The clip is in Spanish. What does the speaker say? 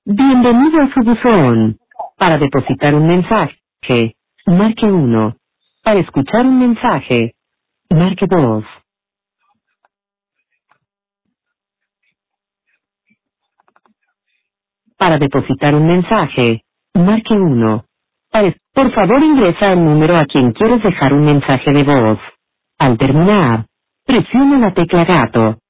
Bienvenido a su buzón. Para depositar un mensaje, marque 1. Para escuchar un mensaje, marque 2. Para depositar un mensaje, marque 1. Por favor ingresa el número a quien quieres dejar un mensaje de voz. Al terminar, presione la tecla gato.